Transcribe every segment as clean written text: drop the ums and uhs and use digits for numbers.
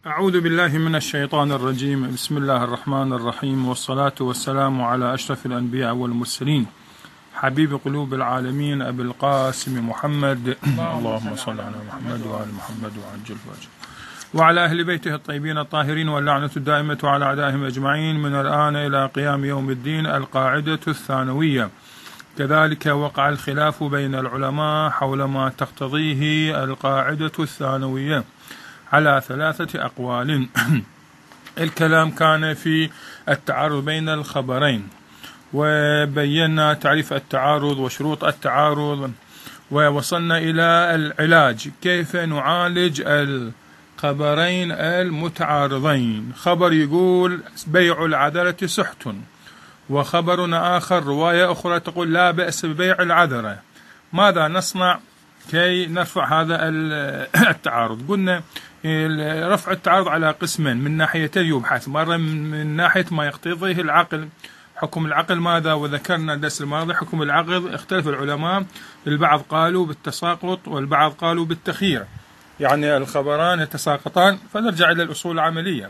أعوذ بالله من الشيطان الرجيم. بسم الله الرحمن الرحيم، والصلاة والسلام على أشرف الأنبياء والمرسلين حبيب قلوب العالمين أبي القاسم محمد اللهم صل على محمد وعلى محمد وعجل فرجه وعلى أهل بيته الطيبين الطاهرين، واللعنة الدائمة على أعدائهم أجمعين من الآن إلى قيام يوم الدين. القاعدة الثانوية: كذلك وقع الخلاف بين العلماء حول ما تقتضيه القاعدة الثانوية على 3 أقوال. الكلام كان في التعارض بين الخبرين، وبينا تعريف التعارض وشروط التعارض، ووصلنا إلى العلاج، كيف نعالج الخبرين المتعارضين. خبر يقول بيع العذرة سحت، وخبرنا آخر رواية أخرى تقول لا بأس ببيع العذرة. ماذا نصنع كي نرفع هذا التعارض؟ قلنا رفع التعارض على قسمين، من ناحيتين يبحث، مرة من ناحية ما يقتضيه العقل، حكم العقل ماذا، وذكرنا الدرس الماضي حكم العقل اختلف العلماء، البعض قالوا بالتساقط والبعض قالوا بالتخيير، يعني الخبران يتساقطان، فنرجع إلى الأصول العملية.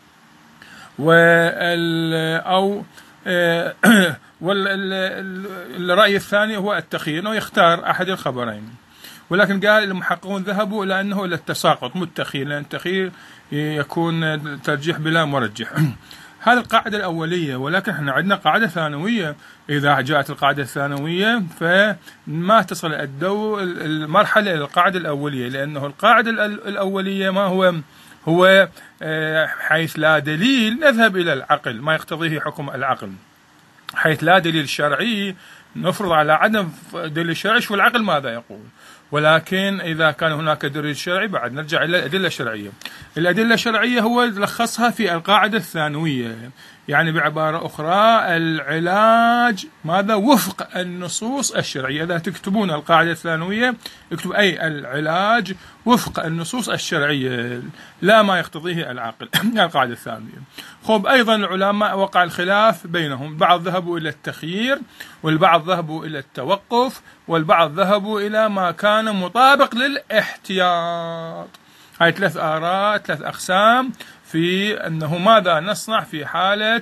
والرأي الثاني هو التخيير، أنه يختار أحد الخبرين، ولكن قال المحققون ذهبوا إلى أنه للتساقط مو التخيير، لأن التخيير يكون ترجيح بلا مرجح. هذه القاعدة الأولية، ولكن احنا عندنا قاعدة ثانوية. إذا جاءت القاعدة الثانوية فما تصل المرحلة إلى القاعدة الأولية، لأنه القاعدة الأولية ما هو حيث لا دليل نذهب إلى العقل، ما يقتضيه حكم العقل. حيث لا دليل شرعي نفرض على عدم دليل شرعي، شو العقل ماذا يقول. ولكن إذا كان هناك دليل شرعي بعد نرجع إلى الأدلة الشرعية. الأدلة الشرعية هو لخصها في القاعدة الثانوية، يعني بعبارة أخرى العلاج ماذا وفق النصوص الشرعية. إذا تكتبون القاعدة الثانوية اكتب أي العلاج وفق النصوص الشرعية لا ما يقتضيه العقل. القاعدة الثانوية. خب أيضا العلماء وقع الخلاف بينهم، بعض ذهبوا إلى التخيير، والبعض ذهبوا إلى التوقف، والبعض ذهبوا إلى ما كان مطابق للاحتياط. هاي 3 آراء، 3 أقسام في أنه ماذا نصنع في حالة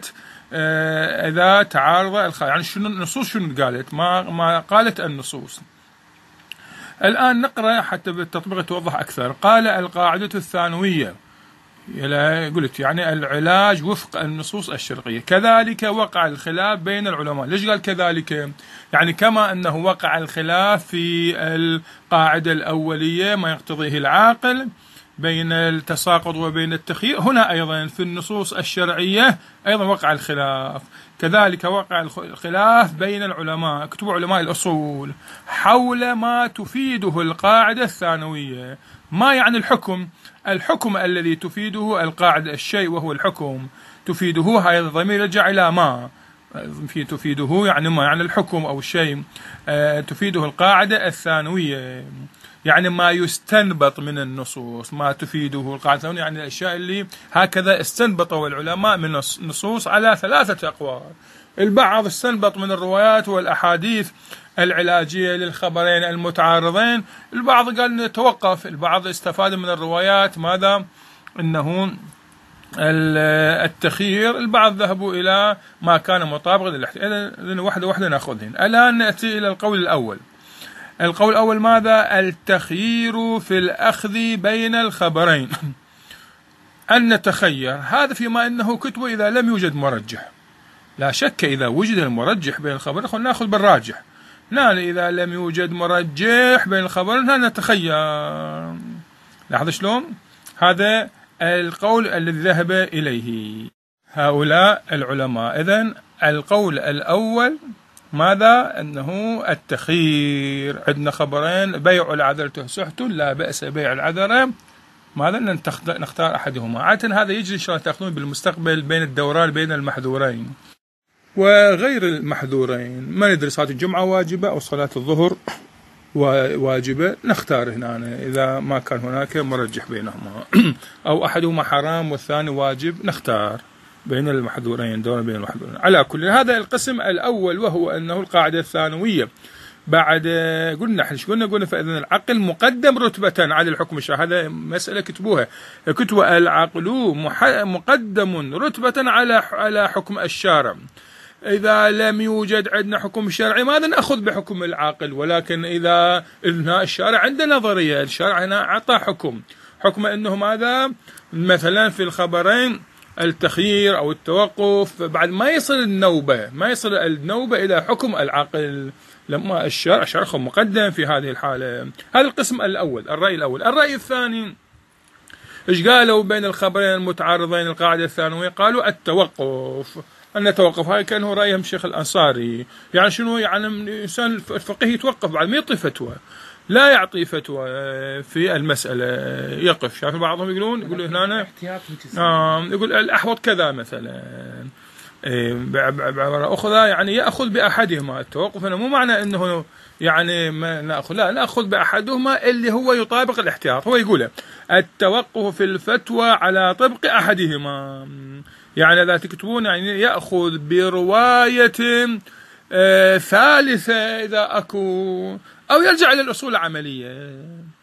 إذا تعارض يعني شنو النصوص، شنو قالت، ما قالت النصوص. الآن نقرأ حتى بالتطبيق توضح أكثر. قال القاعدة الثانوية، قلت يعني العلاج وفق النصوص الشرعية. كذلك وقع الخلاف بين العلماء. ليش قال كذلك؟ يعني كما أنه وقع الخلاف في القاعدة الأولية ما يقتضيه العاقل بين التساقط وبين التخيير، هنا أيضا في النصوص الشرعية أيضا وقع الخلاف. كذلك وقع الخلاف بين العلماء، اكتبوا علماء الأصول، حول ما تفيده القاعدة الثانوية. ما يعني الحكم الذي تفيده القاعدة، الشيء وهو الحكم تفيده، هذا الضمير يرجع إلى ما تفيده، يعني ما يعني الحكم أو الشيء تفيده القاعدة الثانوية، يعني ما يستنبط من النصوص، ما تفيده القاعدة الثانوية، يعني الأشياء اللي هكذا استنبطوا العلماء من النصوص على 3 أقوال. البعض استنبط من الروايات والأحاديث العلاجية للخبرين المتعارضين، البعض قال نتوقف، البعض استفاد من الروايات ماذا أنه التخيير، البعض ذهبوا إلى ما كان مطابق للاحتياط. واحدة واحدة نأخذهن. الآن نأتي إلى القول الأول. القول الأول ماذا؟ التخيير في الأخذ بين الخبرين. أن نتخير، هذا فيما أنه كتب إذا لم يوجد مرجح. لا شك إذا وجد المرجح بين الخبرين نأخذ بالراجح. إذا لم يوجد مرجح بين الخبرين نتخير. لاحظ شلون؟ هذا القول الذي ذهب إليه هؤلاء العلماء. إذن القول الأول ماذا؟ أنه التخيير. عندنا خبرين، بيع العذرة سحت، لا بأس بيع العذرة، ماذا نختار أحدهما. عادة هذا يجري إن شاء الله تأخذون بالمستقبل بين الدوران بين المحذورين وغير المحذورين. ما ندري صلاة الجمعة واجبة أو صلاة الظهر واجبة، نختار هنا إذا ما كان هناك مرجح بينهما أو أحدهما حرام والثاني واجب، نختار بين المحذورين، دورا بين المحذورين. على كل هذا القسم الأول، وهو أنه القاعدة الثانوية بعد قلنا احنا قلنا فإذا العقل مقدم رتبة على الحكم الشرعي. هذا مسألة كتبوها العقل مقدم رتبة على حكم الشارع. إذا لم يوجد عندنا حكم شرعي ماذا نأخذ بحكم العاقل؟ ولكن إذا الشارع عنده نظرية، الشارع هنا أعطى حكم أنه ماذا مثلا في الخبرين التخيير أو التوقف، بعد ما يصل النوبة إلى حكم العاقل لما الشرع مقدم في هذه الحالة. هذا القسم الأول، الرأي الأول. الرأي الثاني إيش قالوا بين الخبرين المتعارضين؟ القاعدة الثانوية قالوا التوقف، أن توقف. هاي كان هو رأيهم الشيخ الأنصاري. يعني شنو؟ يعني الإنسان الفقيه يتوقف بعد ما يعطي فتوى، لا يعطي فتوى في المسألة، يقف. شايف بعضهم يقولوا هنا يقول الأحوط كذا مثلا، بعبارة أخرى يعني يأخذ بأحدهما. التوقف هنا مو معنى أنه يعني ما نأخذ، لا نأخذ بأحدهما اللي هو يطابق الاحتياط. هو يقول التوقف في الفتوى على طبق أحدهما، يعني إذا تكتبون يعني يأخذ برواية ثالثة إذا أكو، أو يرجع إلى الأصول العملية،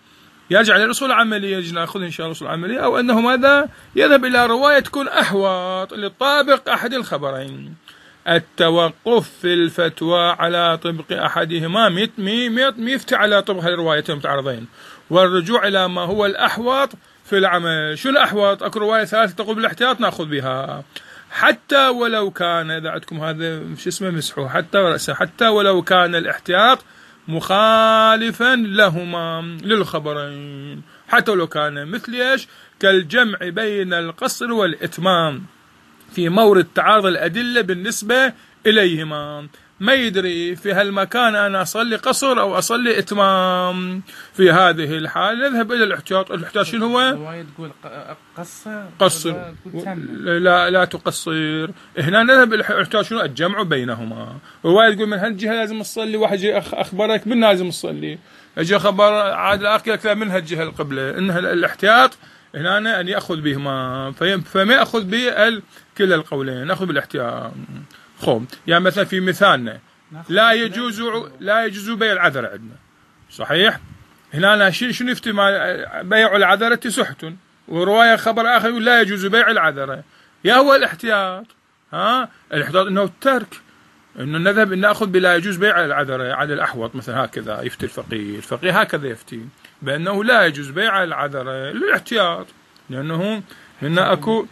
نأخذ إن شاء الله الأصول العملية، أو أنه ماذا يذهب إلى رواية تكون أحوط لطابق أحد الخبرين. التوقف في الفتوى على طبق أحدهما ميفتي على طبق الروايتين المتعارضين، والرجوع إلى ما هو الأحوط في العمل. شو الأحوط؟ أكو رواية ثالثة تقول بالاحتياط نأخذ بها، حتى ولو كان، إذا عندكم هذا شو اسمه مسحوه، حتى ولو كان الاحتياط مخالفا لهما للخبرين، حتى ولو كان مثل ايش؟ كالجمع بين القصر والإتمام في مورد تعارض الأدلة بالنسبة إليهما. ما يدري في هالمكان أنا أصلي قصر أو أصلي إتمام، في هذه الحالة نذهب إلى الاحتياط. الاحتياط شنو هو؟ رواية تقول قصر لا تقصر. هنا نذهب إلى الاحتياط شنو؟ الجمع بينهما. رواية تقول من هالجهة لازم تصلي، واحد جاي أخبرك من لازم تصلي، أجي خبر عاد الآخر لا من هالجهة القبلة. إنها الاحتياط هنا أن يأخذ بهما، فما يأخذ كلا القولين، نأخذ بالاحتياط. يعني مثلا في مثالنا لا يجوز بيع العذرة عندنا، صحيح؟ هنا شنو يفتي بيع العذرة سحت، ورواية خبر آخر يقول لا يجوز بيع العذرة. يا هو الاحتياط، الاحتياط انه الترك، انه نذهب ان ناخذ بلا يجوز بيع العذرة على الأحوط مثلا. هكذا يفتي الفقيه هكذا يفتي بأنه لا يجوز بيع العذرة للاحتياط، لأنه هنا أكو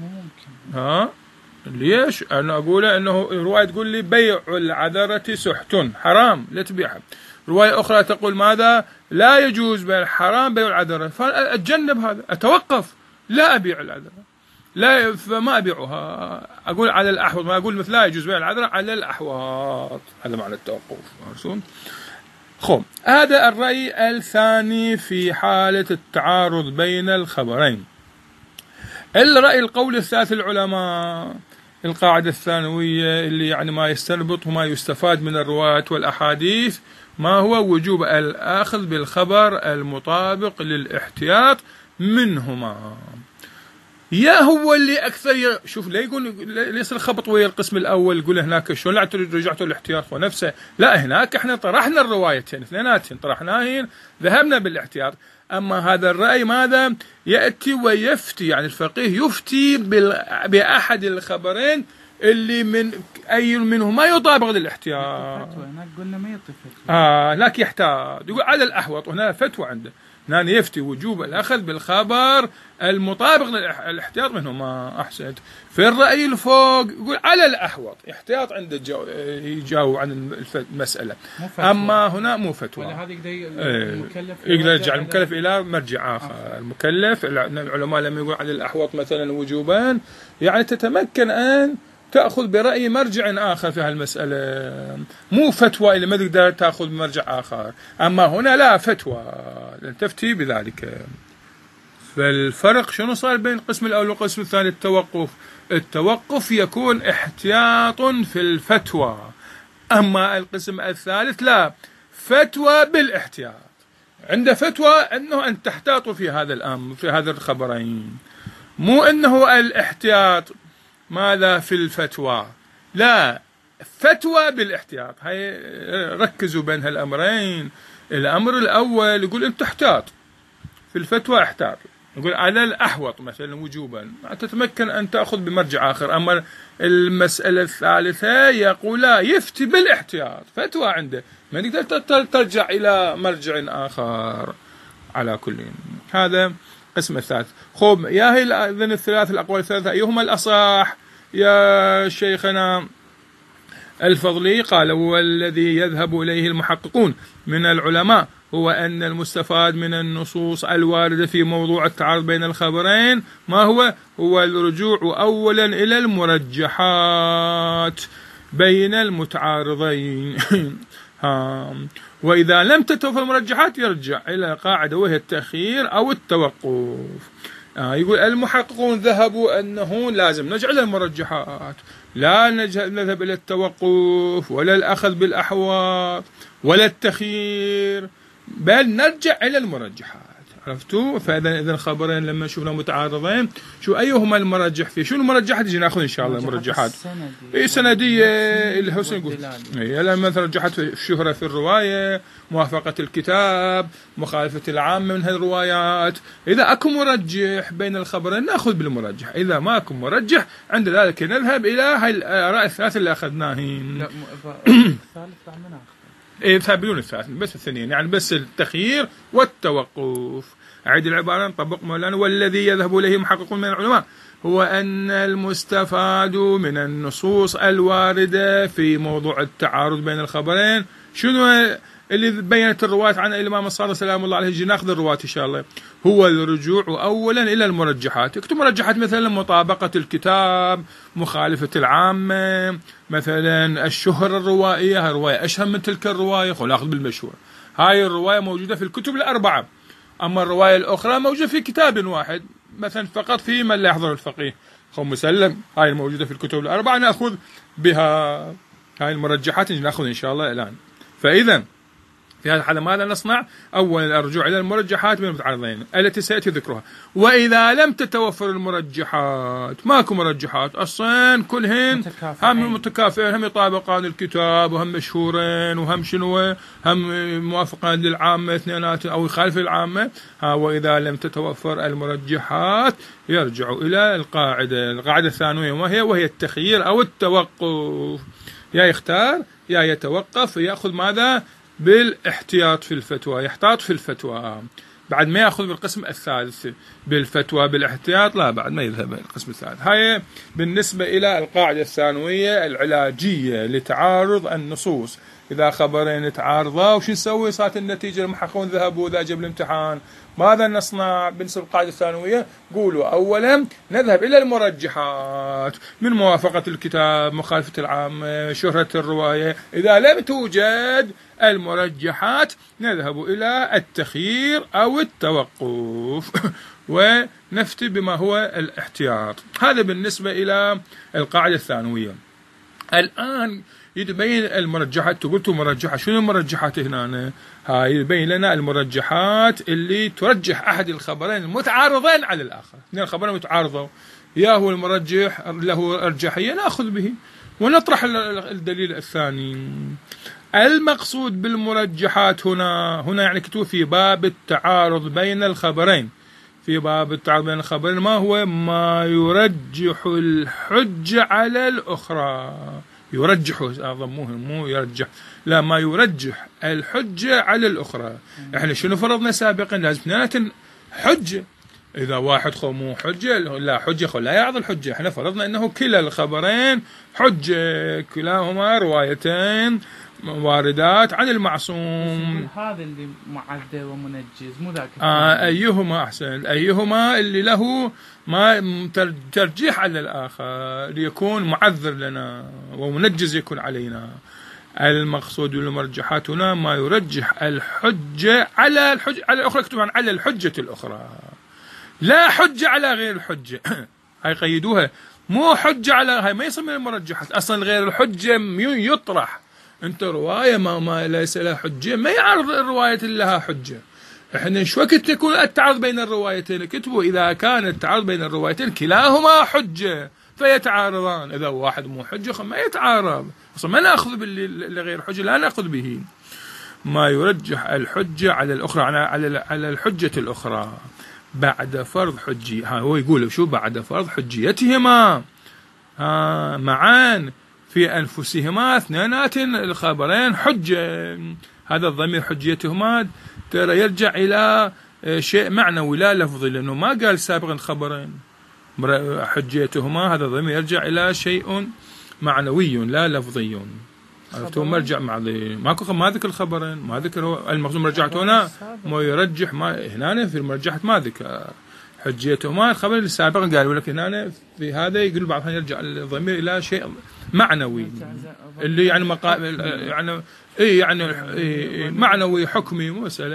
ليش؟ أنا أقول أنه رواية تقول لي بيع العذرة سحت، حرام لا تبيعها. رواية أخرى تقول ماذا؟ لا يجوز بيع الحرام بيع العذرة، فأتجنب هذا، أتوقف، لا أبيع العذرة، لا، فما أبيعها. أقول على الأحوط، ما أقول مثل لا يجوز بيع العذرة على الأحوط. هذا معنى التوقف. هذا الرأي الثاني في حالة التعارض بين الخبرين. الرأي القول الثالث العلماء، القاعدة الثانوية اللي يعني ما يستنبط وما يستفاد من الروايات والأحاديث، ما هو وجوب الأخذ بالخبر المطابق للاحتياط منهما. يا هو اللي أكثر شوف لا يقول ليس الخبط ويا القسم الأول، يقول هناك شو لا رجعتوا الاحتياط ونفسه، لا هناك احنا طرحنا الروايتين اثنيناتهم طرحناهن، ذهبنا بالاحتياط. أما هذا الرأي ماذا يأتي ويفتي؟ يعني الفقيه يفتي بأحد الخبرين اللي من أي منهما يطابق للاحتياط. هناك قلنا ما يعطي فتوى، هناك يحتاط، يقول على الأحوط، وهنا فتوى عنده، هنا يفتي وجوب الأخذ بالخبر المطابق للاحتياط منهما. أحسنت. في الرأي الفوق يقول على الأحوط، احتياط عنده يجاوب عن المسألة، أما هنا مو فتوى. يقدر يرجع المكلف إلى مرجع آخر. المكلف العلماء لما يقول على الأحوط مثلا وجوبان، يعني تتمكن أن تأخذ برأي مرجع آخر في هالمسألة، مو فتوى اللي ما تقدر تأخذ بمرجع آخر. أما هنا لا فتوى، لن تفتي بذلك. فالفرق شنو صار بين القسم الأول والقسم الثاني؟ التوقف يكون احتياط في الفتوى، أما القسم الثالث لا، فتوى بالاحتياط. عند فتوى أنه أن تحتاطوا في هذا الأمر، في هذا الخبرين، مو أنه الاحتياط ماذا في الفتوى، لا، فتوى بالاحتياط. هاي ركزوا بين هالأمرين. الأمر الأول يقول أنت احتاط في الفتوى، احتاط، يقول على الأحوط مثلا وجوبا تتمكن أن تأخذ بمرجع آخر. أما المسألة الثالثة يقول لا، يفتي بالاحتياط، فتوى عنده ما تقدر ترجع إلى مرجع آخر. على كل هذا قسم الثالث. خب يا هي إذن الثلاث الأقوال الثلاثة أيهما الأصح يا شيخنا الفضلي؟ قال والذي يذهب إليه المحققون من العلماء هو أن المستفاد من النصوص الواردة في موضوع التعارض بين الخبرين ما هو الرجوع أولا إلى المرجحات بين المتعارضين. وإذا لم تتوفر المرجحات يرجع إلى قاعدة وهي التأخير أو التوقف. يقول المحققون ذهبوا أنه لازم نرجع إلى المرجحات، لا نذهب إلى التوقف ولا الأخذ بالأحوط ولا التخيير، بل نرجع إلى المرجحات. عرفتوا؟ فإذا الخبرين لما شفنا متعارضين شو أيهما المرجح فيه؟ شو المرجحات يجي نأخذ إن شاء الله المرجحات. سندية الحسن يقول لما ترجحت الشهرة في الرواية، موافقة الكتاب، مخالفة العامة من هالروايات. إذا أكو مرجح بين الخبرين نأخذ بالمرجح، إذا ما أكو مرجح عند ذلك نذهب إلى هاي الآراء الثلاث اللي أخذناهن. لا الثالث بعد بدون الثالث، بس الثانيين، يعني بس التخيير والتوقف. أعيد العبارة نطبق مولانا. والذي يذهب إليه محققون من العلماء هو أن المستفاد من النصوص الواردة في موضوع التعارض بين الخبرين. شنو اللي بينت الرواية عن الإمام الصادق سلام الله عليه؟ ناخذ الرواية إن شاء الله. هو الرجوع أولا إلى المرجحات. اكتب مرجحات مثلا مطابقة الكتاب، مخالفة العامة، مثلا الشهرة الروائية، الرواية أشهر من تلك الرواية، خل أخذ بالمشهور. هاي الرواية موجودة في الكتب الأربعة، أما الرواية الأخرى موجودة في كتاب واحد مثلا فقط في من لا يحضر الفقيه، خل مسلم. هاي الموجودة في الكتب الأربعة نأخذ بها. هاي المرجحات نأخذ إن شاء الله الآن. فإذا في هذا الحالة ماذا نصنع؟ أولا الرجوع إلى المرجحات من المتعارضين التي سيأتي ذكرها. وإذا لم تتوفر المرجحات، ماكو مرجحات أصلا، كلهن هم متكافئين، هم يطابقان الكتاب وهم مشهورين وهم شنو، هم موافقان للعامة اثنينات أو يخالف العامة. وإذا لم تتوفر المرجحات يرجع إلى القاعدة الثانوية وهي التخيير أو التوقف. يا يختار يا يتوقف، يأخذ ماذا؟ بالاحتياط في الفتوى، يحتاط في الفتوى. بعد ما يأخذ بالقسم الثالث بالفتوى بالاحتياط، لا بعد ما يذهب القسم الثالث. هاي بالنسبة إلى القاعدة الثانوية العلاجية لتعارض النصوص. إذا خبرين تعارضا وش نسوي؟ صارت النتيجة المحققون ذهبوا إذا جاب الامتحان ماذا نصنع بالنسبة للقاعدة الثانوية؟ قولوا أولا نذهب إلى المرجحات من موافقة الكتاب، مخالفة العامة، شهرة الرواية. إذا لم توجد المرجحات نذهب إلى التخيير أو التوقف ونفتي بما هو الاحتياط. هذا بالنسبة إلى القاعدة الثانوية. الآن يتبين المرجحات. قلتوا مرجحات، شنو المرجحات هنا؟ هاي يبين لنا المرجحات اللي ترجح أحد الخبرين المتعارضين على الآخر. اثنين الخبرين متعارضوا، يا هو المرجح له أرجحية نأخذ به ونطرح الدليل الثاني. المقصود بالمرجحات هنا يعني كتبوا في باب التعارض بين الخبرين. في باب التعارض بين الخبرين ما هو؟ ما يرجح الحجة على الأخرى. يرجح أضموه مو يرجح، لا، ما يرجح الحجة على الأخرى. احنا شنو فرضنا سابقا؟ لازم اثنين حجة. إذا واحد خو مو حجة، لا حجة خو لا يعض الحجة. احنا فرضنا أنه كلا الخبرين حجة، كلاهما روايتين واردات عن المعصوم. هذا اللي معدل ومنجز مو ذاك. أيهما أحسن؟ أيهما اللي له ما ترجيح على الآخر ليكون معذر لنا ومنجز يكون علينا. المقصود بالمرجحات هنا ما يرجح الحجة على الحجة على الأخرى. اكتبوا على الحجة الأخرى، لا حجة على غير الحجة. هاي قيدوها، مو حجة على هاي ما يصير من المرجحات. أصلا غير الحجة يطرح. أنت رواية ما ليس لها حجة ما يعرض الرواية اللي لها حجة. احنا شو وقت يكون التعارض بين الروايتين؟ كتبوا إذا كان التعارض بين الروايتين كلاهما حجة فيتعارضان. إذا واحد مو حجة ما يتعارض. أصلا ما نأخذ باللي غير حجة، لا نأخذ به. ما يرجح الحجة على الأخرى، على الحجة الأخرى بعد فرض حجية. هو يقول شو بعد فرض حجيتهما معان في أنفسهما اثنينات الخبرين حجة. هذا الضمير حجيتهما ترى يرجع إلى شيء معنوي لا لفظي، لأنه ما قال سابقا خبرين. حجيتهما هذا الضمير يرجع إلى شيء معنوي لا لفظي. عرفتوا؟ مرجع ماكو، ما ذكر الخبرين، ما ذكر المقصود مرجعته هنا، ما يرجح ما هنا في المرجحة ما ذكر حجيتهما الخبر اللي سابقا قالوا لك هنا في هذا يقول بعض يرجع الضمير إلى شيء معنوي اللي يعني يعني معنوي حكمي مسألة.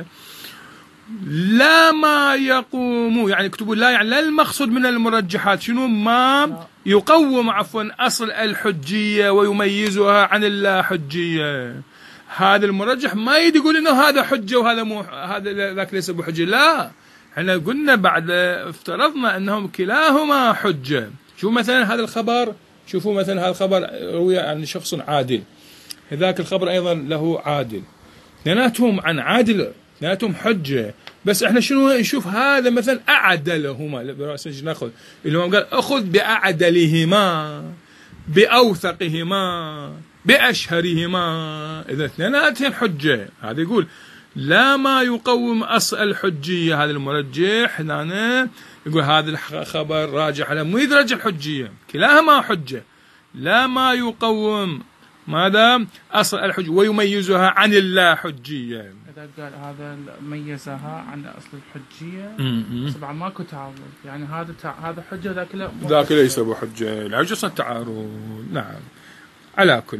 لا ما يقوم، يعني اكتبوا لا، يعني لا المقصود من المرجحات شنو؟ ما يقوم أصل الحجية ويميزها عن اللا حجية. هذا المرجح ما يقول إنه هذا حجة وهذا مو هذا ذاك ليس بحجة، لا. احنا قلنا بعد افترضنا أنهم كلاهما حجة. شوفوا مثلا هذا الخبر، شوفوا مثلا هذا الخبر روي عن شخص عادل، ذاك الخبر أيضا له عادل، اثنيناتهم عن عادل، اثنيناتهم حجة. بس احنا شنو نشوف؟ هذا مثلا أعدلهما، ناخذ اللي هو قال أخذ بأعدلهما، بأوثقهما، بأشهرهما، إذا اثنيناتهم حجة. هذا يقول لا ما يقوم أصل الحجية. هذا المرجح هنا يقول هذا الخبر راجح على مو يدرج الحجية، كلاهما حجة. لا ما يقوم ماذا؟ أصل الحجة ويميزها عن اللا حجية. إذا قال هذا ميزها عن أصل الحجية طبعا ماكو تعارض، يعني هذا حجة وذاك لا، ذاك ليس بحجة، لا يوجد تعارض. نعم. على كل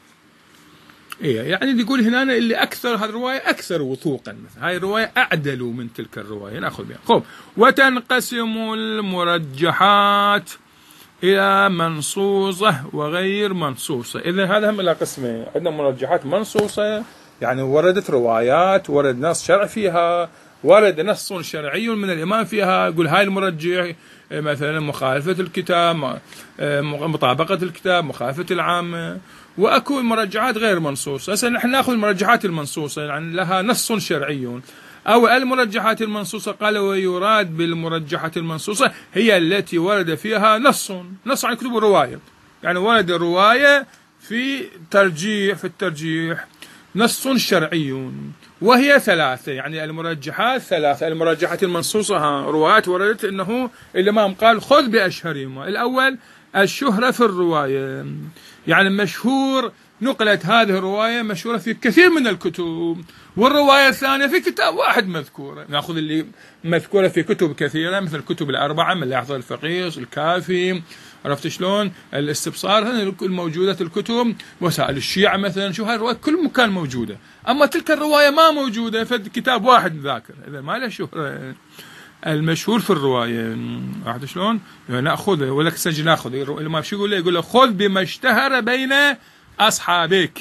إيه، يعني يقول هنا اللي أكثر هذه الرواية أكثر وثوقا، مثلا هاي الرواية أعدل من تلك الرواية، نأخذ بها. خب، وتنقسم المرجحات إلى منصوصة وغير منصوصة. إذا هذا هم إلى قسمين، عندنا مرجحات منصوصة يعني وردت روايات، ورد نص شرع فيها، ورد نص شرعي من الإمام فيها، يقول هاي المرجح مثلا مخالفة الكتاب، مطابقة الكتاب، مخالفة العامة. وأكو مرجحات غير منصوصة. هسه نحن نأخذ المرجحات المنصوصة يعني لها نص شرعي، أو المرجحات المنصوصة قال ويراد بالمرجحات المنصوصة هي التي ورد فيها نص عن كتب الرواية، يعني ورد الرواية في الترجيح نص شرعي، وهي ثلاثة. يعني المرجحات ثلاثة. المرجحات المنصوصة روايات وردت إنه الإمام قال خذ بأشهرهما. الأول الشهرة في الرواية، يعني مشهور، نقلت هذه الرواية مشهورة في كثير من الكتب، والرواية الثانية في كتاب واحد مذكورة. نأخذ اللي مذكورة في كتب كثيرة مثل الكتب الأربعة من لاحظ الفقيه، الكافي، عرفت شلون، الاستبصار، الموجودة الكتب. وسائل الشيعة مثلا، شو هاي الرواية كل مكان موجودة، أما تلك الرواية ما موجودة في كتاب واحد ذاكر، إذا ما له شهرة. المشهور في الرواية، عرفت شلون، نأخذه ولك سجل نأخذ. الإمام شو يقول له خذ بما اشتهر بين أصحابك.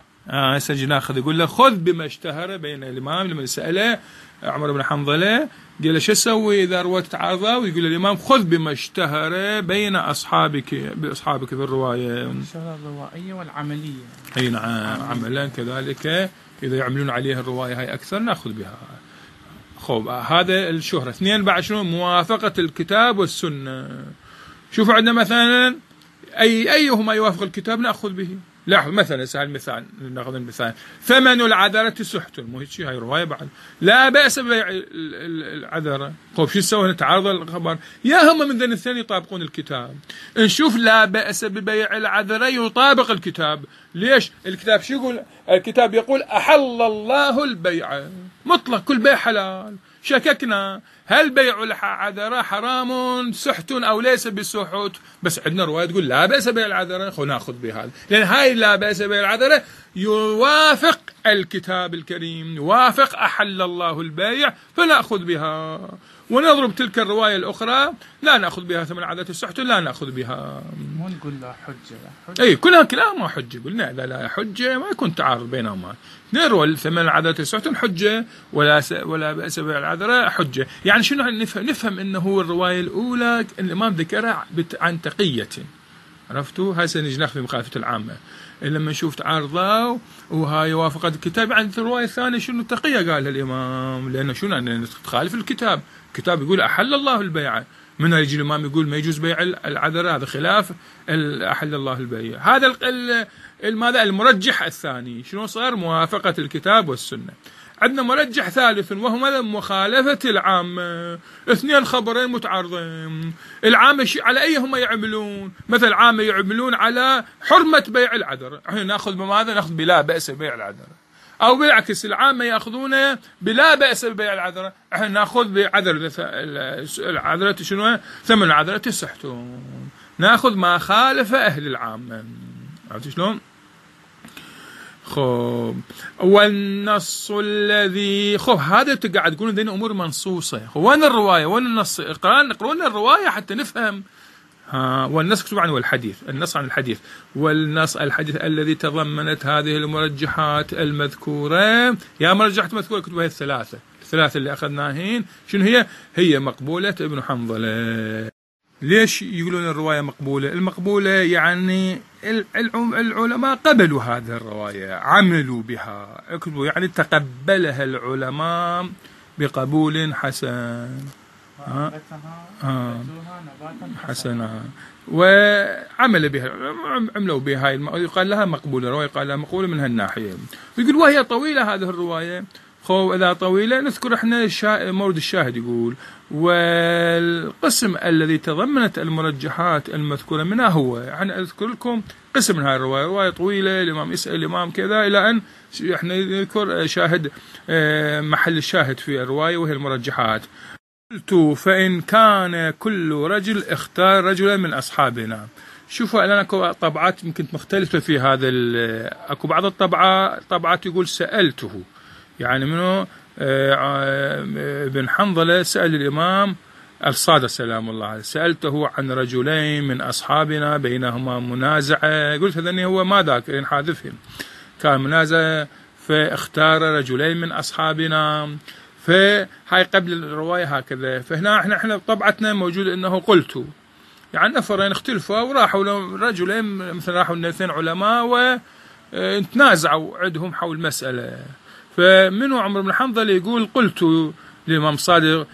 سجل نأخذ، يقول له خذ بما اشتهر بين. الإمام لما سأله عمر بن حنظلة قال له شو اسوي إذا رويت تعارضة، ويقول الإمام خذ بما اشتهر بين أصحابك في الرواية. الشهرة الروائية والعملية. أي نعم، عملا كذلك إذا يعملون عليها الرواية هاي أكثر نأخذ بها. خب، هذا الشهرة. اثنين بعد شنو؟ موافقة الكتاب والسنة. شوفوا عندنا مثلا أيهما يوافق الكتاب نأخذ به. لاحظ مثلا سهل مثال، ناخذ المثال ثمن العذرة سحت، مو هيك هاي رواية بعد لا بأس ببيع العذرة. طيب شو يسوي هنا؟ تعارض الخبر، يا هم من ذن الثاني يطابقون الكتاب. نشوف لا بأس ببيع العذرة يطابق الكتاب. ليش؟ الكتاب شو يقول؟ الكتاب يقول أحل الله البيع مطلق، كل بيع حلال. شككنا هل بيع العذرة حرام سحت أو ليس بسحت، بس عندنا رواية تقول لا بأس بيع العذرة، خو ناخذ بهذا، لأن هاي لا بأس بيع العذرة يوافق الكتاب الكريم، يوافق أحل الله البيع، فنأخذ بها. ونضرب تلك الرواية الأخرى لا نأخذ بها ثمن عادة السحت، لا نأخذ بها. مو نقول لا حجة. أي كلها كلام حجة. قلنا إذا لا حجة ما يكون تعارض بينهما. نروى ثمن عادة السحت حجة ولا بأس بيع العذرة حجة. يعني شنو نفهم إنه هو الرواية الأولى الإمام ذكرها عن تقية، عرفتوا؟ هسه نجي ناخذ مخالفة العامة لما نشوف تعارضوا وهاي وافقت الكتاب. يعني الرواية الثانية شنو تقية قالها الإمام، لأنه شنو أن تخالف الكتاب. الكتاب يقول أحل الله البيع، من يجي الإمام يقول ما يجوز بيع العذراء، هذا خلاف أحل الله البيع. هذا ماذا المرجح الثاني شنو صار؟ موافقة الكتاب والسنة. عندنا مرجح ثالث وهو ماذا؟ مخالفة العامة. اثنين خبرين متعارضين، العامة على أيهما يعملون؟ مثل العامة يعملون على حرمة بيع العذراء، احنا ناخذ بماذا؟ ناخذ بلا بأس ببيع العذراء. أو بالعكس العامة يأخذون بلا بأس ببيع العذراء، احنا ناخذ بعذراء العذراء شنو؟ ثمن العذراء تسحتون، ناخذ ما خالف أهل العامة. عرفت شلون؟ خب والنص الذي هذا قاعد تقولون ذي امور منصوصه. وين الروايه؟ وين النص؟ اقرأوا لنا الروايه حتى نفهم. والنص مكتوب عنه الحديث، النص عن الحديث. والنص الحديث الذي تضمنت هذه المرجحات المذكوره، يا مرجحات مذكوره كتبها الثلاثه اللي اخذناهين. شنو هي مقبوله ابن حنظله. ليش يقولون الرواية مقبولة؟ المقبولة يعني العلماء قبلوا هذه الرواية، عملوا بها، اكتبوا يعني تقبلها العلماء بقبول حسن. حسنا وعمل بها، عملوا بها هاي يقال لها مقبولة، رواية قال لها مقبولة من هالناحية. ويقول وهي طويلة هذه الرواية. إذا طويلة نذكر احنا مورد الشاهد. يقول والقسم الذي تضمنت المرجحات المذكورة منها هو، يعني أذكر لكم قسم من هذه الرواية. رواية طويلة، الإمام يسأل الإمام كذا إلى أن احنا نذكر شاهد محل الشاهد في الرواية وهي المرجحات. قلت فإن كان كل رجل اختار رجلا من أصحابنا. شوفوا الآن اكو طبعات يمكن مختلفة في هذا. اكو بعض الطبعات يقول سألته، يعني منه ابن حنظلة سأل الإمام الصادق سلام الله عليه، سألته عن رجلين من أصحابنا بينهما منازعة. قلت هذا هو ما ذاك حاذفهم، كان منازعة فاختار رجلين من أصحابنا. فهاي قبل الرواية هكذا. فهنا احنا طبعتنا موجود انه قلت، يعني نفرين اختلفوا وراحوا رجلين مثلا، راحوا اثنين علماء وتنازعوا عندهم حول مسألة. فمنه عمرو بن حنظل يقول قلت للإمام صادق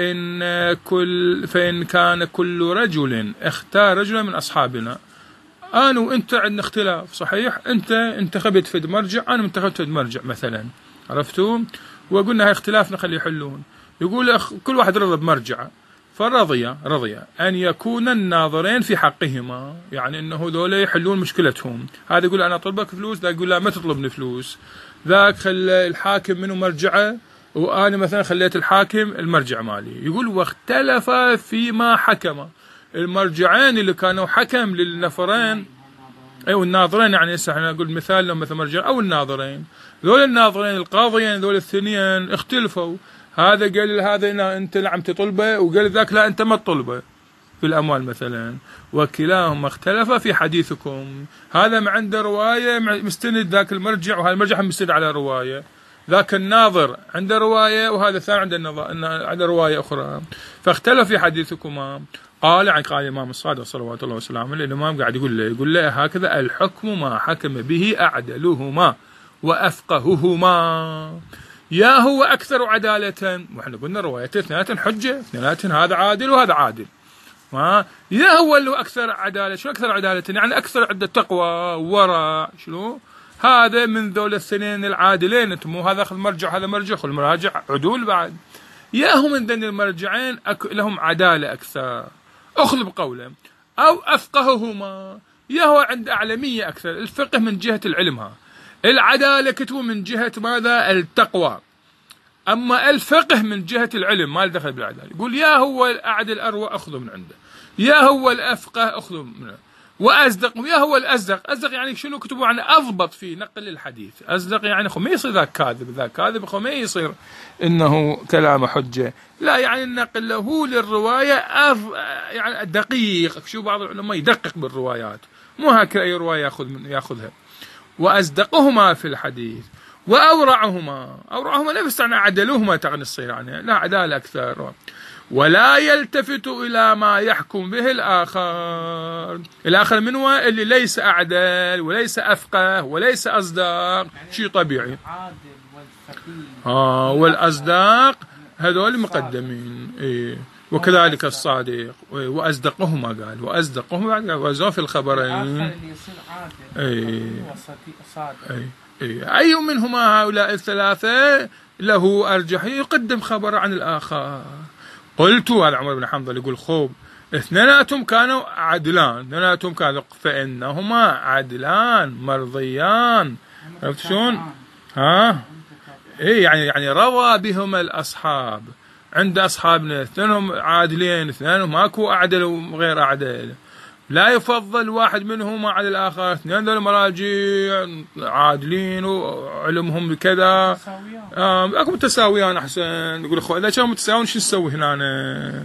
فإن كان كل رجل اختار رجلا من أصحابنا، أنا وأنت عندنا اختلاف صحيح، أنت انتخبت فد مرجع، أنا انتخبت فد مرجع مثلا، عرفتوا؟ وقلنا هاي اختلاف نخلي يحلون. يقول كل واحد رضى بمرجعه، فرضي أن يكون الناظرين في حقهما، يعني أنه ذولا يحلون مشكلتهم. هذا يقول أنا أطلبك فلوس، ذا يقول لا ما تطلبني فلوس، ذاك خلى الحاكم منه مرجعه وأنا مثلا خليت الحاكم المرجع مالي. يقول واختلف فيما حكم المرجعين اللي كانوا حكم للنفرين أو الناظرين، يعني هسه احنا نقول مثال لهم مثل مرجع أو الناظرين، ذول الناظرين القاضيين ذول الاثنين اختلفوا. هذا قال هذا أنت نعم تطلبه، وقال ذاك لا أنت ما تطلبه في الأموال مثلا، وكلاهما اختلف في حديثكم. هذا ما عنده رواية مستند ذاك المرجع، وهذا المرجع مستند على رواية، ذاك الناظر عنده رواية وهذا الثاني عنده رواية أخرى، فاختلف في حديثكما. قال الإمام الصادق صلوات الله وسلامه، الإمام قاعد يقول له هكذا الحكم ما حكم به أعدلهما وأفقههما، يا هو أكثر عدالة. وإحنا قلنا روايته اثنين حجة، اثنين هذا عادل وهذا عادل، يا هو اللي أكثر عدالة. شو أكثر عدالة؟ يعني أكثر عدة تقوى ورع. شنو هذا من ذول الاثنين العادلين؟ مو هذا أخذ مرجع هذا مرجع، خل المراجع عدول بعد، يا هم من ذين المرجعين لهم عدالة أكثر، أخذ بقوله، أو أفقههما، يا هو عند أعلمية أكثر. الفقه من جهة العلم، العدالة كتبوا من جهة ماذا؟ التقوى. أما الفقه من جهة العلم ما دخل بالعدالة. يقول يا هو الأعدل أروى أخذه من عنده، يا هو الأفقه أخذه منه، وأصدق يا هو الأصدق. أصدق يعني شنو؟ كتبوا عن أضبط في نقل الحديث. أصدق يعني ما يصير ذاك كاذب، ذاك كاذب ما يصير إنه كلام حجة، لا يعني النقل له للرواية يعني دقيق. شو بعض العلماء يدقق بالروايات، مو هكذا أي رواية يأخذها. وأصدقهما في الحديث وأورعهما لا بس يعني عدلوهما تعني الصير يعني لا عدالة أكثر. ولا يلتفت إلى ما يحكم به الآخر من هو اللي ليس أعدل وليس أفقه وليس أصدق، شيء طبيعي. والأصداق هذول مقدمين. وكذلك الصادق، وأصدقهما قال، وأصدقهما وزوف الخبرين. أي منهما هؤلاء الثلاثة له أرجح يقدم خبر عن الآخر. قلت، هذا عمر بن حنظل يقول خوب اثنيناتهم كانوا عدلان، فإنهما عدلان مرضيان. عرفت شلون؟ يعني روى بهما الأصحاب. عند أصحابنا اثنينهم عادلين، اثنينهم ماكو أعدل وغير أعدل، لا يفضل واحد منهما على الآخر. اثنين ذول مراجع عادلين وعلمهم كذا، أكو متساويان أحسن. يقول أخوة إذا كانوا متساويين شو نسوي هنا؟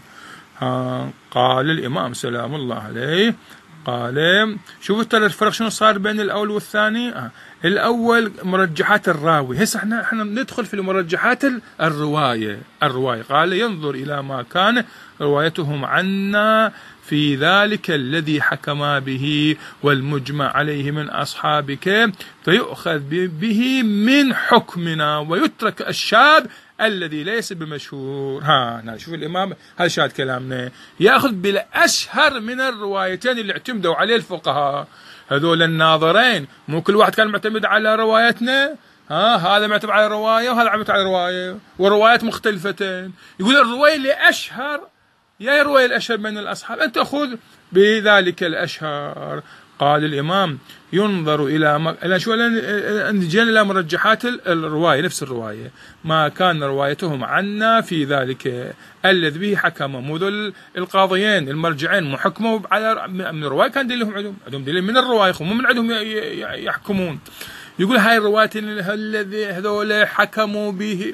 قال الإمام سلام الله عليه، قال شوفوا ترى الفرق شنو صار بين الأول والثاني. الأول مرجحات الراوي، هسه احنا ندخل في المرجحات الرواية. قال ينظر إلى ما كان روايتهم عنا في ذلك الذي حكما به والمجمع عليه من أصحابك، فيؤخذ به من حكمنا ويترك الشاب الذي ليس بمشهور. شوف الإمام هذا شاهد كلامنا، يأخذ بالأشهر من الروايتين اللي اعتمدوا عليه الفقهاء هذول الناظرين. مو كل واحد كان معتمد على روايتنا، هذا معتمد على رواية وهذا معتمد على رواية، وروايات مختلفتين. يقول الرواية اللي أشهر، يا الرواية الأشهر بين الأصحاب أنت أخذ بذلك الأشهر. قال الإمام ينظر إلى جينا إلى مرجحات الرواية، نفس الرواية ما كان روايتهم عنا في ذلك الذي به حكم. مو ذول القاضيين المرجعين محكموا على من الرواية، كان دليلهم عندهم دليل من الرواية، مو من عندهم يحكمون. يقول هاي الروايات الذي هذول حكموا به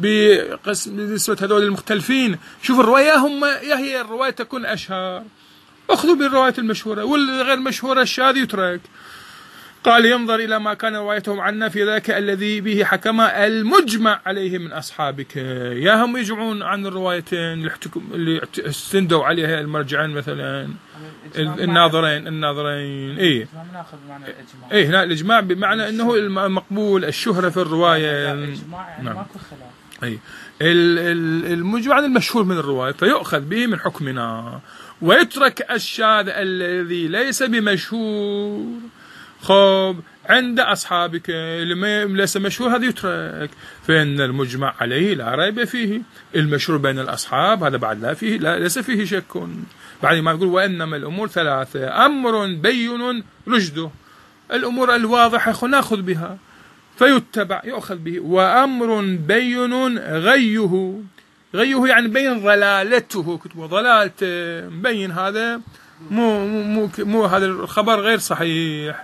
بقسم هذول المختلفين. شوف الرواية هي الرواية تكون أشهر، أخذوا بالرواية المشهورة، والغير مشهورة الشاذ يترك. قال ينظر إلى ما كان روايتهم عنا في ذاك الذي به حكم المجمع عليه من أصحابك. يا هم يجمعون عن الروايتين اللي استندوا عليها المرجعين، مثلا الناظرين. ناخذ بمعنى الإجماع. هنا الإجماع بمعنى أنه المقبول، الشهرة في الرواية. الإجماع يعني ماكو خلاف. المجمع عن المشهور من الرواية، فيؤخذ به من حكمنا ويترك الشاذ الذي ليس بمشهور. عند أصحابك اللي ليس مشهور هذا يترك، فإن المجمع عليه لا ريب فيه. المشهور بين الأصحاب هذا بعد ليس فيه شك. بعد ما يقول وإنما الأمور ثلاثة، أمر بين رشده، الأمور الواضحة نأخذ بها فيتبع يؤخذ به، وأمر بين غيه يعني بين ضلالته، كتبه ضلالته مبين، هذا مو هذا الخبر غير صحيح،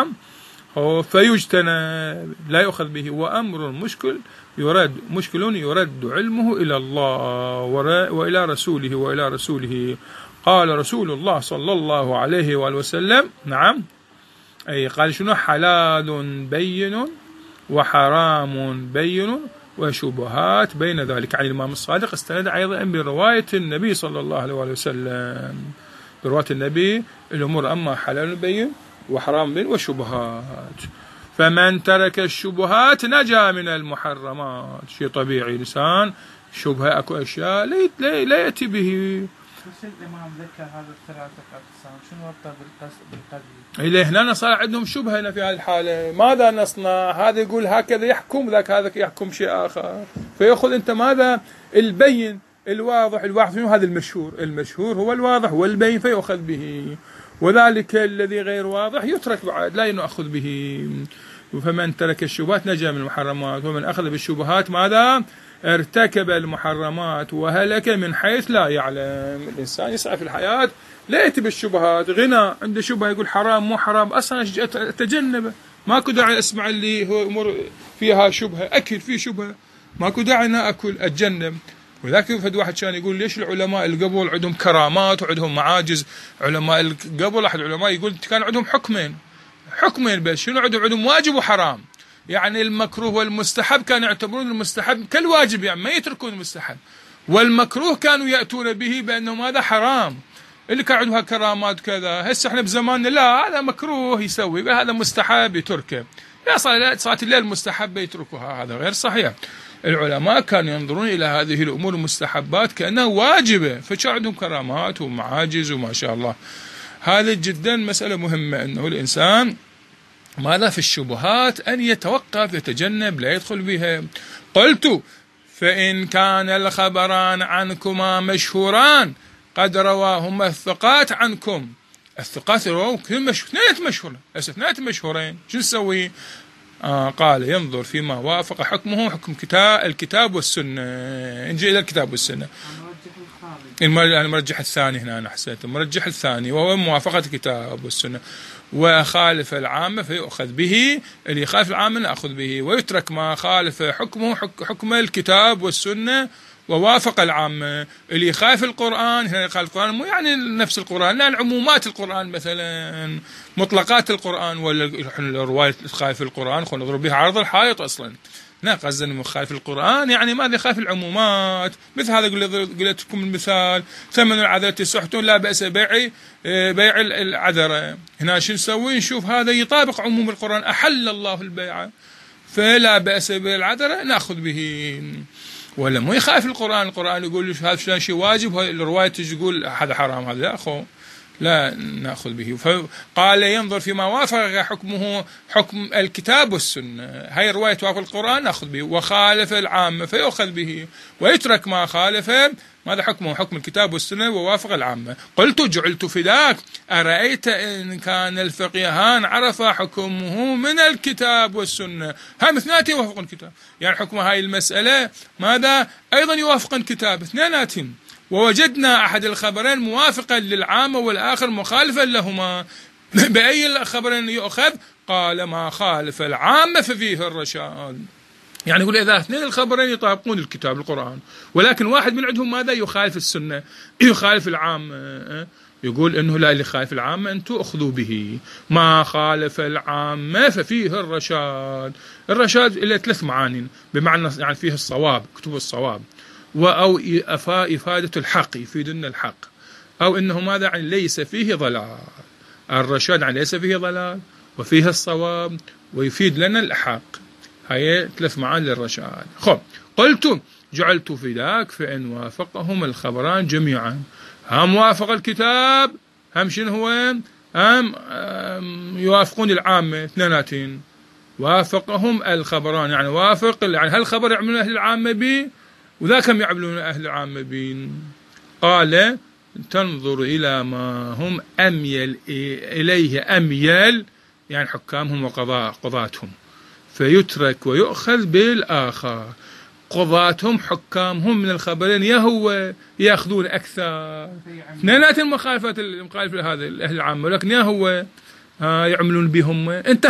فيجتنب لا يؤخذ به. وأمر مشكل يرد علمه إلى الله وإلى رسوله قال رسول الله صلى الله عليه وآله وسلم. نعم، قال شنو؟ حلال بين وحرام بين وشبهات بين ذلك. يعني الإمام الصادق استند أيضا برواية النبي صلى الله عليه وسلم، برواية النبي الأمور أما حلال بين وحرام بين وشبهات، فمن ترك الشبهات نجا من المحرمات. شيء طبيعي، لسان شبهة أكو أشياء لا يأتي به. بس الإمام ذكر هذا الثلاثة أقسام، شنو ربطه بالقدر؟ إلى هنا صار عندهم شبهة هنا في هذه الحالة، ماذا نصنع؟ هذا يقول هكذا يحكم، ذاك هذا يحكم شيء آخر، فيأخذ أنت ماذا؟ البين الواضح شنو؟ هذا المشهور هو الواضح والبين فيأخذ به، وذلك الذي غير واضح يترك بعد لا يأخذ به. فمن ترك الشبهات نجا من المحرمات، ومن أخذ بالشبهات ماذا؟ ارتكب المحرمات وهلك من حيث لا يعلم. الإنسان يسعى في الحياة لا يأتي بالشبهات، غنى عنده شبهة يقول حرام مو حرام، أصلا أتجنبه، ماكو داعي أسمع اللي هو أمور فيها شبهة، أكل فيه شبهة ماكو داعي أنا أكل أتجنب. وذاك فد واحد كان يقول ليش العلماء اللي قبل عندهم كرامات وعندهم معاجز؟ علماء اللي قبل أحد العلماء يقول كان عندهم حكمين بس، شنو عندهم واجب وحرام، يعني المكروه والمستحب كانوا يعتبرون المستحب كالواجب، يعني ما يتركون المستحب، والمكروه كانوا يأتون به بأنه هذا حرام، اللي كان عندها كرامات كذا. هسه احنا بزماننا لا، هذا مكروه يسوي، هذا مستحب يتركه، يا صلاة الليل مستحبة يتركها، هذا غير صحيح. العلماء كانوا ينظرون إلى هذه الأمور المستحبات كأنها واجبة، فكان عندهم كرامات ومعاجز وما شاء الله. هذا جدا مسألة مهمة، أنه الإنسان ماذا في الشبهات أن يتوقف يتجنب لا يدخل بها. قلت فإن كان الخبران عنكما مشهوران قد رواهما الثقات عنكم، الثقات رواهم كل اثنين مشهورين، اثنين مشهورين، شو نسوي؟ قال ينظر فيما وافق حكمه حكم الكتاب والسنة. نجي إلى الكتاب والسنة. المرجح الثاني هنا، أنا حسيت المرجح الثاني وهو موافقة الكتاب والسنة. وخالف العامة فيؤخذ به، اللي يخالف العامة نأخذ به، ويترك ما خالف حكمه حكم الكتاب والسنة ووافق العامة. اللي يخالف القرآن، هنا يخالف القرآن مو يعني نفس القرآن، لا، عمومات القرآن مثلا، مطلقات القرآن، ولا رواية خالف القرآن خلينا نضرب بها عرض الحائط أصلا. قصدنا مخالف القرآن يعني ماذا؟ يخالف العمومات، مثل هذا قلت لكم المثال: ثمن العذرة سحت لا بأس بيع العذرة. هنا شو نسوي؟ نشوف هذا يطابق عموم القرآن، أحل الله البيع فلا بأس بالعذرة نأخذ به. ولا مو يخالف القرآن، القرآن يقول هذا فلان شيء واجب، الرواية تقول هذا حرام، هذا لا أخو لا نأخذ به. فقال ينظر فيما وافق حكمه حكم الكتاب والسنة، هاي الرواية توافق القرآن نأخذ به، وخالف العامة فيأخذ به، ويترك ما خالف ماذا حكمه حكم الكتاب والسنة ووافق العامة. قلت جعلت فداك أرأيت إن كان الفقيهان عرف حكمه من الكتاب والسنة، هم اثنين يوافقون الكتاب، يعني حكم هاي المسألة ماذا أيضا يوافقون الكتاب اثنيناتهم، ووجدنا أحد الخبرين موافقا للعامة والآخر مخالفا لهما، بأي الخبرين يؤخذ؟ قال ما خالف العامة ففيه الرشاد. يعني يقول إذا اثنين الخبرين يطابقون الكتاب القرآن، ولكن واحد من عندهم ماذا؟ يخالف السنة، يخالف العامة، يقول إنه لا، اللي خالف العامة أنتم أخذوا به، ما خالف العامة ففيه الرشاد. الرشاد إلى 3 معاني، بمعنى يعني فيه الصواب، كتب الصواب، أو إفادة الحق، يفيدنا الحق، أو إنه ماذا؟ يعني ليس فيه ضلال. الرشاد يعني ليس فيه ضلال وفيه الصواب ويفيد لنا الحق، هاي 3 معاني للرشاد. خب قلت جعلت فداك فإن وافقهم الخبران جميعا، هم وافق الكتاب، هم شنو هو؟ هم يوافقون العامة اثنيناتين، وافقهم الخبران يعني وافق، يعني هل الخبر يعملون أهل العامة به وذاكم يعملون أهل العامة به. قال تنظر إلى ما هم أميل إليه، أميل يعني حكامهم وقضاتهم، فيترك ويؤخذ بالآخر. قضاتهم حكامهم من الخبرين يهو يأخذون أكثر، اثنينات المخالفات المخالفة لهذا الأهل العامة، ولكن يهو يعملون بهم. أنت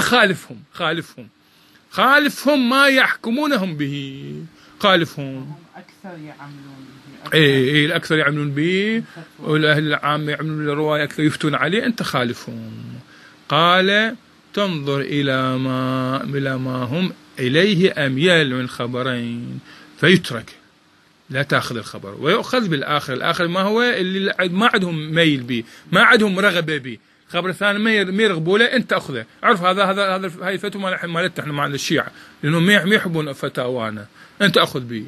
خالفهم ما يحكمونهم به، خالفهم أكثر يعملون به، الأكثر يعملون به، والأهل العامة يعملون الرواية أكثر يفتون عليه، أنت خالفهم. قال تنظر إلى ما هم إليه أميال من الخبرين فيترك، لا تأخذ الخبر، ويؤخذ بالآخر. الآخر ما هو؟ اللي ما عندهم ميل به، ما عندهم رغبة به، الخبر الثاني ما يرغبوا له، أنت أخذه. عرف هذا هاي الفتوى مالتنا احنا مع الشيعة، لأنهم ما يحبون فتاوانا، أنت أخذ به.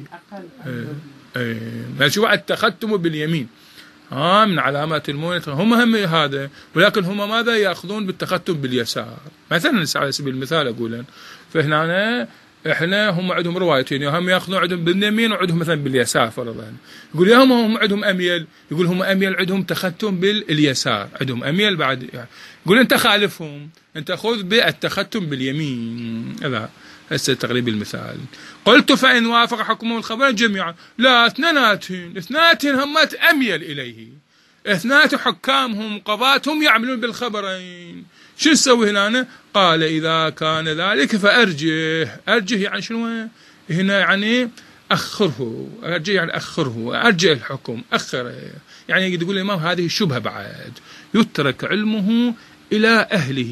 شوف التختم باليمين من علامات المؤمنين، هم هذا، ولكن هم ماذا؟ يأخذون بالتختم باليسار. مثلا على سبيل المثال أقول، فهنا احنا هم عندهم روايتين، هم ياخذون عندهم باليمين وعندهم مثلا باليسار فرضا. يقول هم عندهم اميل، يقول هم اميل عندهم تختم باليسار، عندهم اميل بعد، يقول انت خالفهم، انت خذ بالتختم باليمين. هذا هسه تقريب المثال. قلت فإن وافق حكمهم الخبرين جميعا، لا اثناتهم هم اميل اليه، اثنات حكامهم قضاتهم يعملون بالخبرين. شو نسوي هنا؟ قال إذا كان ذلك فأرجه يعني شنو هنا؟ يعني أخره، أرجه يعني أخره، أرجع الحكم، أخره، يعني يقول الإمام هذه شبهة بعد، يترك علمه إلى أهله،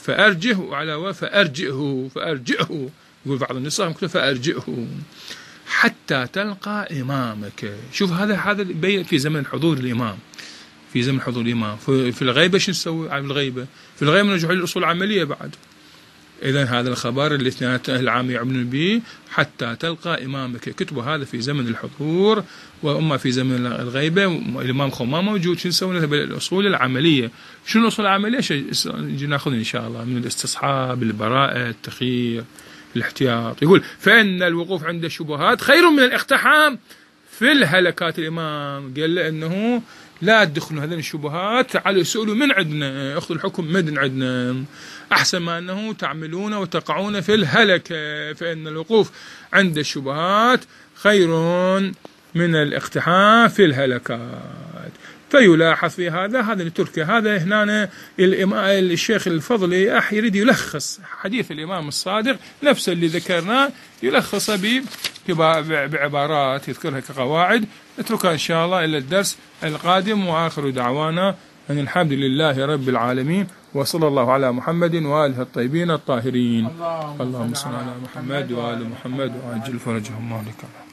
فأرجه على فأرجئه، يقول بعض النسخ فأرجئه حتى تلقى إمامك. شوف هذا يبين في زمن حضور الإمام، في زمن حضور الإمام. في الغيبة شو نسوي؟ في الغيبة نرجع للأصول العملية بعد. إذا هذا الخبر اللي اثنيناتهم العام يعملون به حتى تلقى إمامك، كتبوا هذا في زمن الحضور، وأما في زمن الغيبة الإمام ما موجود. شو نسوي؟ بالأصول العملية. شنو الأصول العملية؟ نجي ناخذ إن شاء الله من الاستصحاب، البراءة، التخيير، الاحتياط. يقول فإن الوقوف عند الشبهات خير من الاقتحام في الهلكات. الإمام قال له أنه لا تدخلوا هذين الشبهات، تعالوا سؤلوا من عندنا، اخذوا الحكم من عندنا، أحسن ما أنه تعملون وتقعون في الهلكة. فإن الوقوف عند الشبهات خير من الاقتحام في الهلكات. فيلاحظ في هذا لتركي هذا هنا الشيخ الفضلي يريد يلخص حديث الإمام الصادق نفسه اللي ذكرناه، يلخص بعبارات يذكرها كقواعد. نتركها إن شاء الله إلى الدرس القادم. وآخر دعوانا أن الحمد لله رب العالمين، وصلى الله على محمد وآله الطيبين الطاهرين. اللهم صل على محمد وآل محمد وعجل فرجهم مالك.